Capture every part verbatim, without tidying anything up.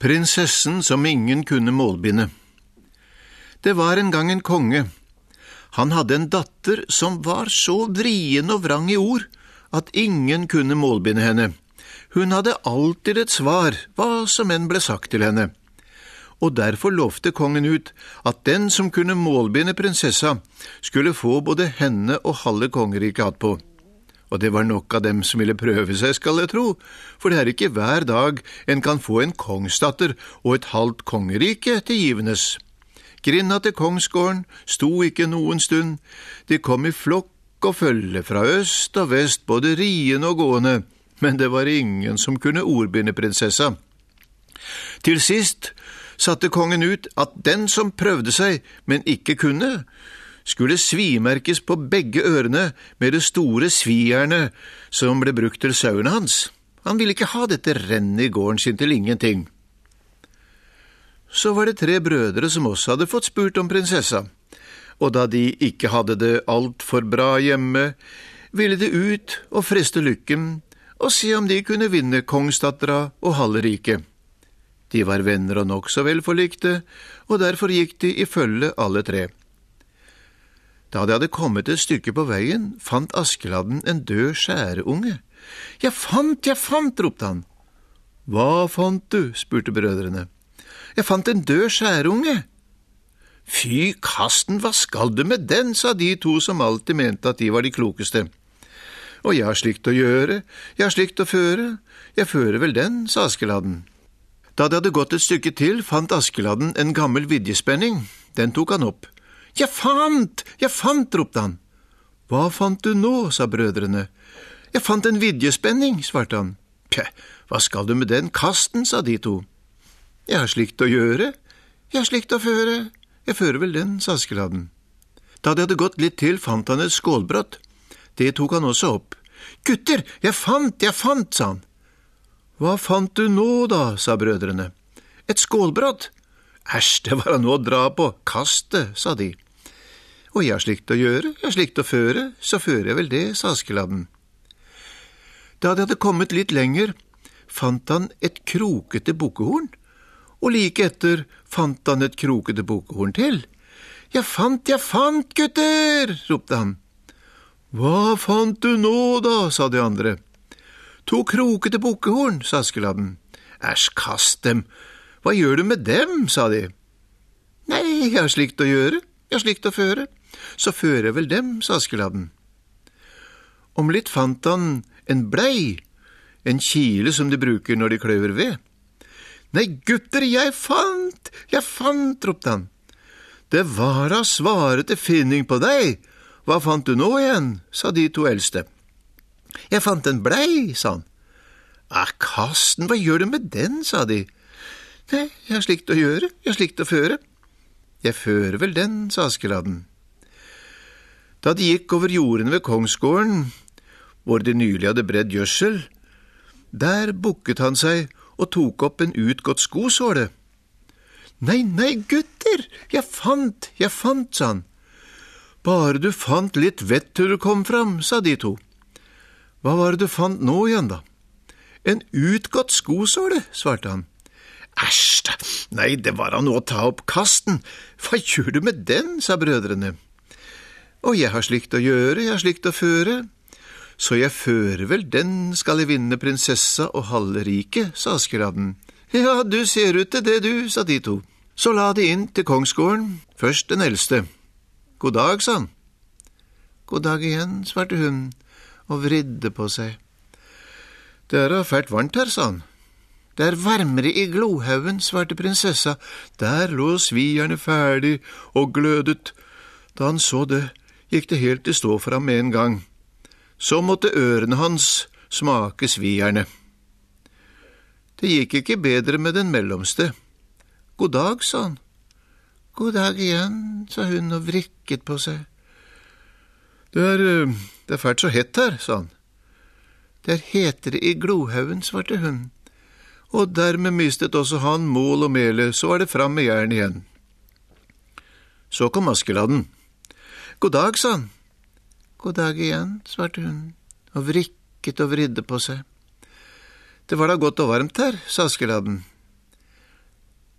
Prinsessen som ingen kunne målbinde. Det var en gang en konge. Han hadde en datter som var så vrien og vrang i ord at ingen kunne målbinde henne. Hun hadde alltid et svar, hva som enn ble sagt til henne. Og derfor lovte kongen ut at den som kunne målbinde prinsessa, skulle få både henne og halve kongeriket attpå. Og det var nok av dem som ville prøve seg, skal jeg tro, for det er ikke hver dag en kan få en kongsdatter og et halvt kongerike til givenes. Grinda til kongsgården sto ikke noen stund. De kom i flokk og følge fra øst og vest, både riende og gående, men det var ingen som kunne ordbinde prinsessa. Til sist satte kongen ut at den som prøvde seg, men ikke kunne, skulle svimerkes på begge ørene med det store svijernet som ble brukt til sauene hans. Han ville ikke ha dette rennet i gården sin til ingenting. Så var det tre brødre som også hadde fått spurt om prinsessa, og da de ikke hadde det alt for bra hjemme, ville de ut og friste lykken og se om de kunne vinne kongsdattera og halve riket. De var venner og nok så vel forlikte, og derfor gikk de i følge alle tre. Da de hadde kommet et stykke på veien, fant Askeladden en død skjæreunge. «Jeg fant, jeg fant!» ropte han. «Hva fant du?» spurte brødrene. «Jeg fant en død skjæreunge.» «Fy, kasten, hva skal du med den?» sa de to som alltid mente at de var de klokeste. «Og jeg har slikt å gjøre, jeg har slikt å føre, jeg fører vel den», sa Askeladden. Da de hadde gått et stykke til, fant Askeladden en gammel vidjespenning. Den tok han opp. «Jeg fant! Jeg fant!» ropte han. «Hva fant du nå?» sa brødrene. «Jeg fant en vidjespenning», svarte han. «Pjeh, hva skal du med den kasten?» sa de to. «Jeg har slikt å gjøre, jeg har slikt å føre, jeg fører vel den», sa Askeladden. Da de hadde gått litt til, fant han et skålbrott. Det tok han også opp. «Gutter, jeg fant, jeg fant!» sa han. «Hva fant du nå da?» sa brødrene. «Et skålbrott!» «Æsj, det var han å dra på, kast det», sa de. «Og jeg har slikt å gjøre, jeg har slikt å føre, så fører jeg vel det», sa Askeladden. Da de hadde kommet litt lenger, fant han et krokete bukkehorn, og like etter fant han et krokete bukkehorn til. «Jeg fant, jeg fant, gutter!» ropte han. «Hva fant du nå da?» sa de andre. «To krokete bukkehorn», sa Askeladden. «Æsj, kast dem! Hva gjør du med dem?» sa de. «Nei, jeg har slikt å gjøre, jeg har slikt å føre, så fører jeg vel dem», sa Askeladden. Om litt fant han en blei, en kile som de bruker når de kløver ved. «Nei, gutter, jeg fant, jeg fant!» ropte han. «Det var da svarete finning på deg. Hva fant du nå igjen?» sa de to eldste. «Jeg fant en blei», sa han. «Ah, kasten, hva gjør du med den?» sa de. «Nei, jeg har slikt å gjøre, jeg har slikt å føre. Jeg fører vel den», sa Askeladden. Da de gikk over jorden ved kongsgården, hvor de nylig hadde bredd gjødsel, der bukket han seg og tok opp en utgått skosåle. «Nei, nei, gutter, jeg fant, jeg fant», sa han. «Bare du fant litt vett til du kom fram», sa de to. «Hva var det du fant nå igjen da?» «En utgått skosåle», svarte han. «Æsj da, nei, det var han å ta opp kasten. Hva gjør du med den?» sa brødrene. «Og jeg har slikt å gjøre, jeg har slikt å føre, så jeg fører vel den skal jeg vinne prinsessa og halve riket», sa Askeladden. «Ja, du ser ut til det du», sa de to. Så la de inn til kongsgården, først den eldste. «God dag», sa han. «God dag igjen», svarte hun, og vridde på seg. «Det er fælt varmt her», sa han. «Det er varmere i glohaugen», svarte prinsessa. Der lå svijerne ferdig og glødet. Da han så det, gikk det helt i stå for ham med en gang. Så måtte ørene hans smake svijerne. Det gikk ikke bedre med den mellomste. «God dag», sa han. «God dag igjen», sa hun og vrikket på seg. Det er, det er fælt så hett her», sa han. «Det er hetere i glohaugen», svarte hun. Og dermed mistet også han mål og mele, så var det fram med jern igjen. Så kom Askeladden. «God dag», sa han. «God dag igjen», svarte hun, og vrikket og vridde på seg. «Det var da godt og varmt her», sa Askeladden.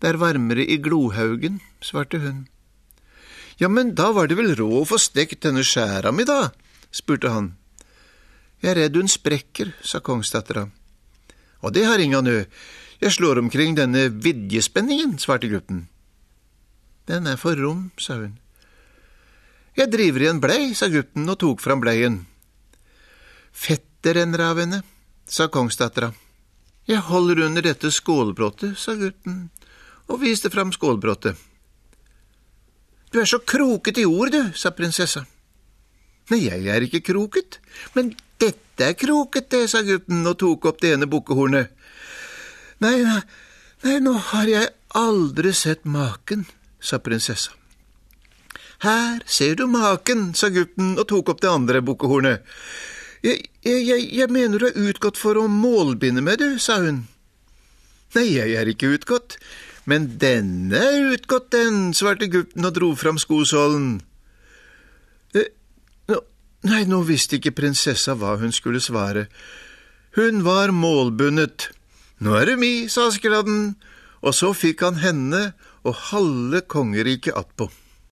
Det er varmere i glohaugen, svarte hun. Ja, men da var det vel råd å få stekt denne skjæra mi da, spurte han. Jeg er redd hun sprekker, sa kongsdattera. Og det har inga nø, jeg slår omkring denne vidjespenningen, svarte gutten. Den er for rom, sa hun. Jeg driver i en blei, sa gutten og tok fram bleien. Fettet renner av henne, sa kongsdattera. Jeg holder under dette skålbrottet, sa gutten, og viste fram skålbrottet. Du er så kroket i ord, du, sa prinsessa. Nei, jeg er ikke kroket, men dette er kroket, det, sa gutten og tok opp det ene bukkehornet. Nei, nei, nei, nå har jeg aldri sett maken, sa prinsessa. Her ser du maken, sa gutten og tok opp det andre bukkehornet. Jeg, jeg, jeg mener du er utgått for å målbinde med, du, sa hun. Nei, jeg er ikke utgått, men denne er utgått, den, svarte gutten og dro fram skosålen. Eh, no, nei, nå visste ikke prinsessa hva hun skulle svare. Hun var målbundet. Nå er du mi, sa Askeladden, og så fikk han henne og halve kongeriket attpå.